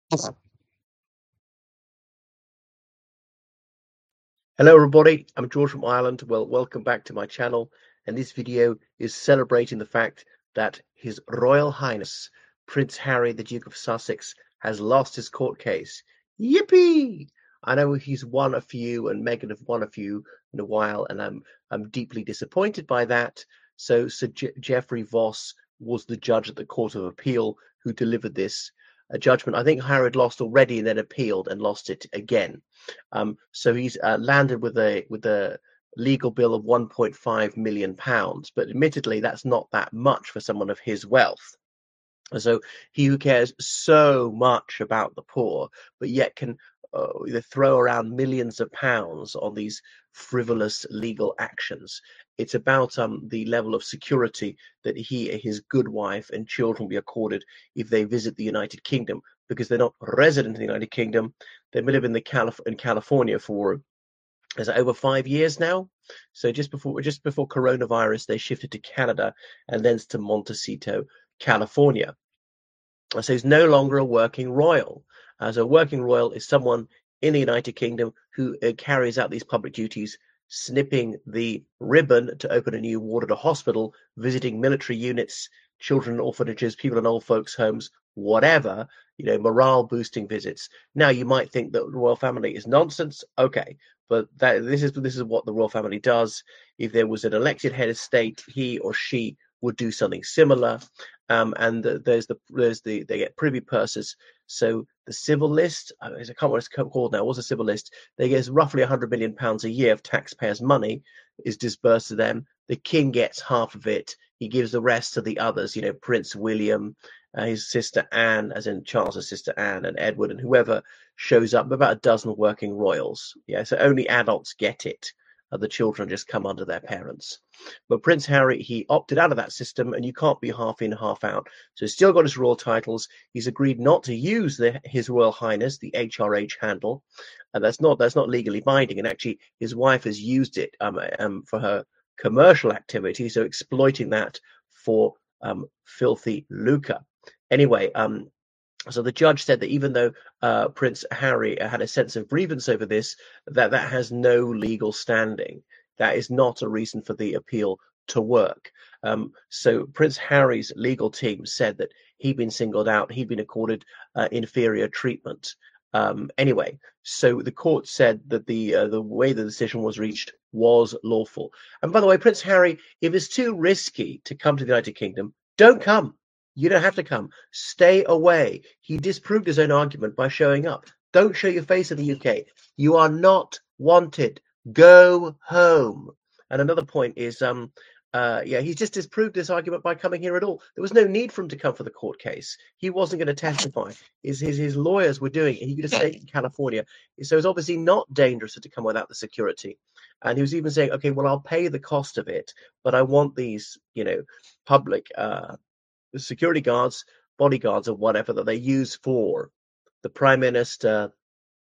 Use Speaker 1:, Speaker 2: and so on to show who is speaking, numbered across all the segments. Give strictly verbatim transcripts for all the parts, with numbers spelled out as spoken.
Speaker 1: Hello everybody, I'm George from Ireland. Well, welcome back to my channel, and this video is celebrating the fact that His Royal Highness Prince Harry, the Duke of Sussex, has lost his court case. Yippee! I know he's won a few, and Meghan have won a few in a while, and I'm I'm deeply disappointed by that. So Sir Je- Geoffrey Voss was the judge at the Court of Appeal who delivered this a judgment. I think Harry had lost already and then appealed and lost it again. Um, so he's uh, landed with a with a legal bill of one point five million pounds, but admittedly, that's not that much for someone of his wealth. So he who cares so much about the poor, but yet can uh, either throw around millions of pounds on these frivolous legal actions. It's about um, the level of security that he, his good wife, and children will be accorded if they visit the United Kingdom, because they're not resident in the United Kingdom. They've been living in, the Calif- in California for is it over five years now? So just before just before coronavirus, they shifted to Canada and then to Montecito, California. So he's no longer a working royal. As a working royal is someone in the United Kingdom who uh, carries out these public duties, snipping the ribbon to open a new ward at a hospital, visiting military units, children in orphanages, people in old folks' homes, whatever, you know, morale boosting visits. Now you might think that the royal family is nonsense. Okay, but that this is this is what the royal family does. If there was an elected head of state, he or she would do something similar. Um, and the, there's the there's the they get privy purses. So the civil list, I can't remember what it's called now. What's a civil list? They get roughly one hundred million pounds a year of taxpayers' money is disbursed to them. The king gets half of it. He gives the rest to the others. You know, Prince William, uh, his sister Anne, as in Charles's sister Anne, and Edward, and whoever shows up. About a dozen working royals. Yeah, so only adults get it. Uh, the children just come under their parents. But Prince Harry, he opted out of that system, and you can't be half in, half out. So he's still got his royal titles. He's agreed not to use the, his Royal Highness, the H R H handle, and that's not that's not legally binding. And actually, his wife has used it um, um, for her commercial activity, so exploiting that for um, filthy lucre. Anyway, um, so the judge said that even though uh, Prince Harry had a sense of grievance over this, that that has no legal standing. That is not a reason for the appeal to work. Um, so Prince Harry's legal team said that he'd been singled out, he'd been accorded uh, inferior treatment. Um, anyway, so the court said that the uh, the way the decision was reached was lawful. And by the way, Prince Harry, if it's too risky to come to the United Kingdom, don't come. You don't have to come. Stay away. He disproved his own argument by showing up. Don't show your face in the U K. You are not wanted. Go home. And another point is, um, uh, yeah, he's just disproved this argument by coming here at all. There was no need for him to come for the court case. He wasn't going to testify. His, his his lawyers were doing it. He could have stayed in California. So it's obviously not dangerous to come without the security. And he was even saying, okay, well, I'll pay the cost of it, but I want these, you know, public uh, security guards, bodyguards, or whatever that they use for the prime minister,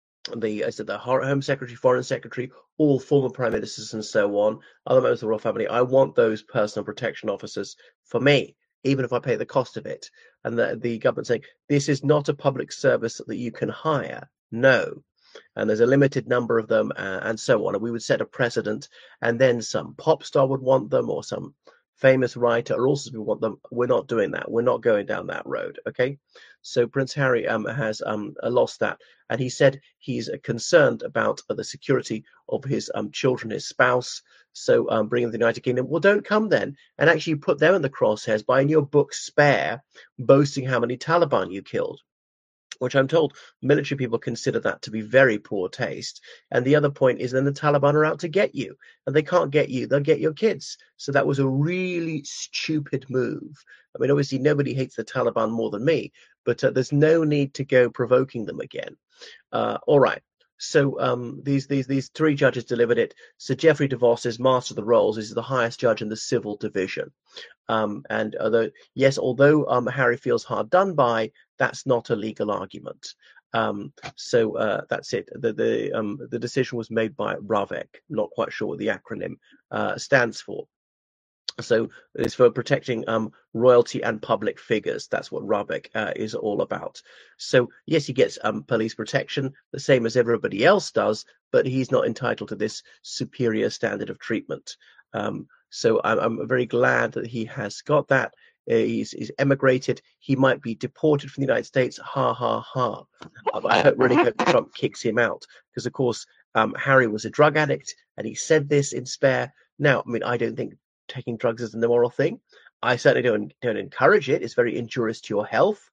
Speaker 1: the I said the Home Secretary, Foreign Secretary, all former prime ministers, and so on, other members of the royal family. I want those personal protection officers for me, even if I pay the cost of it. And the, the government saying this is not a public service that you can hire. No. And there's a limited number of them, uh, and so on. And we would set a precedent, and then some pop star would want them, or some famous writer, or also we want them. We're not doing that. We're not going down that road. Okay. So Prince Harry um, has um, lost that, and he said he's concerned about uh, the security of his um, children, his spouse. So um, bringing the United Kingdom, well, don't come then, and actually put them in the crosshairs by in your book Spare, boasting how many Taliban you killed, which I'm told military people consider that to be very poor taste. And the other point is then the Taliban are out to get you, and they can't get you, they'll get your kids. So that was a really stupid move. I mean, obviously nobody hates the Taliban more than me, but uh, there's no need to go provoking them again. Uh, all right. So um, these these these three judges delivered it. Sir Geoffrey de Vos is Master of the Rolls. This is the highest judge in the civil division. Um, and although, yes, although um, Harry feels hard done by, that's not a legal argument. Um, so uh, that's it. The the, um, the decision was made by RAVEC. Not quite sure what the acronym uh, stands for. So it's for protecting um, royalty and public figures. That's what Rabeck uh, is all about. So yes, he gets um, police protection, the same as everybody else does, but he's not entitled to this superior standard of treatment. Um, so I'm, I'm very glad that he has got that. Uh, he's, he's emigrated. He might be deported from the United States. Ha ha ha! Um, I hope really hope Trump kicks him out because, of course, um, Harry was a drug addict, and he said this in Spare. Now, I mean, I don't think taking drugs is an immoral thing. I certainly don't don't encourage it. It's very injurious to your health.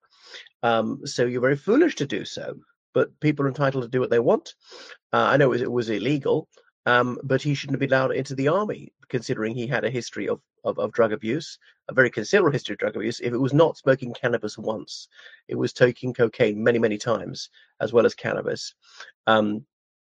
Speaker 1: Um, so you're very foolish to do so. But people are entitled to do what they want. Uh, I know it was, it was illegal, um, but he shouldn't have been allowed into the army, considering he had a history of, of, of drug abuse, a very considerable history of drug abuse. If it was not smoking cannabis once, it was taking cocaine many, many times, as well as cannabis. Um,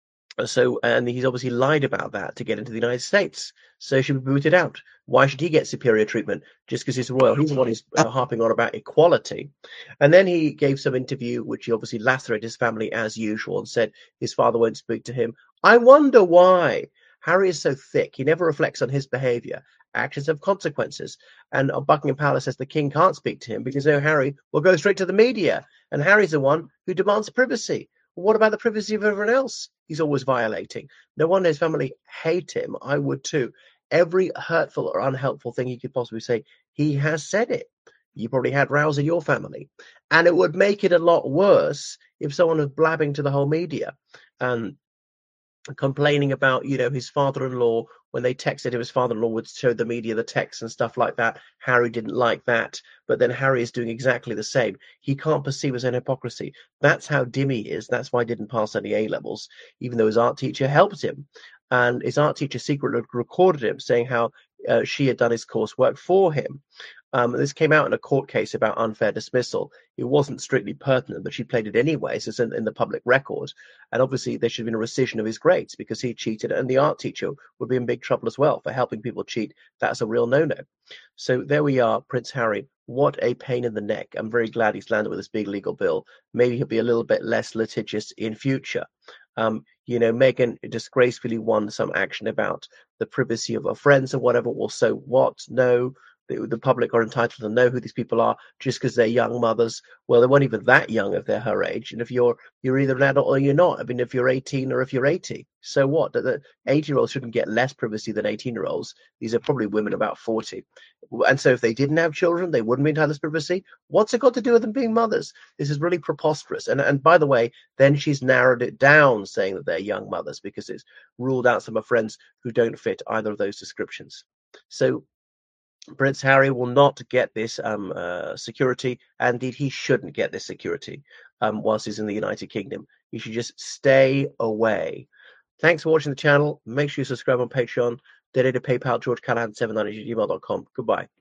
Speaker 1: so, and he's obviously lied about that to get into the United States. So he should be booted out. Why should he get superior treatment just because he's royal? He's the one who's uh, harping on about equality. And then he gave some interview, which he obviously lacerated his family as usual and said his father won't speak to him. I wonder why. Harry is so thick. He never reflects on his behavior. Actions have consequences. And Buckingham Palace says the king can't speak to him because no, Harry will go straight to the media. And Harry's the one who demands privacy. What about the privacy of everyone else? He's always violating. No wonder his family hate him. I would too. Every hurtful or unhelpful thing he could possibly say, he has said it. You probably had rows in your family. And it would make it a lot worse if someone was blabbing to the whole media and complaining about, you know, his father-in-law. When they texted him, his father-in-law would show the media the text and stuff like that. Harry didn't like that, but then Harry is doing exactly the same. He can't perceive his own hypocrisy. That's how dim he is. That's why he didn't pass any A levels, even though his art teacher helped him. And his art teacher secretly recorded him saying how uh, she had done his coursework for him. Um, this came out in a court case about unfair dismissal. It wasn't strictly pertinent, but she played it anyway, so it's in, in the public record. And obviously there should have been a rescission of his grades because he cheated, and the art teacher would be in big trouble as well for helping people cheat. That's a real no-no. So there we are, Prince Harry. What a pain in the neck. I'm very glad he's landed with this big legal bill. Maybe he'll be a little bit less litigious in future. Um, you know, Meghan disgracefully won some action about the privacy of her friends or whatever. Well, so what? No. The, the public are entitled to know who these people are just because they're young mothers. Well, they weren't even that young if they're her age. And if you're you're either an adult or you're not. I mean, if you're eighteen or if you're eighty, so what? The eighty-year-olds shouldn't get less privacy than eighteen-year-olds. These are probably women about forty. And so if they didn't have children, they wouldn't be entitled to privacy. What's it got to do with them being mothers? This is really preposterous. And and by the way, then she's narrowed it down, saying that they're young mothers because it's ruled out some of her friends who don't fit either of those descriptions. So Prince Harry will not get this um, uh, security, and indeed he shouldn't get this security um, whilst he's in the United Kingdom. He should just stay away. Thanks for watching the channel. Make sure you subscribe on Patreon. Donate to PayPal, george callahan seven nine at gmail dot com. Goodbye.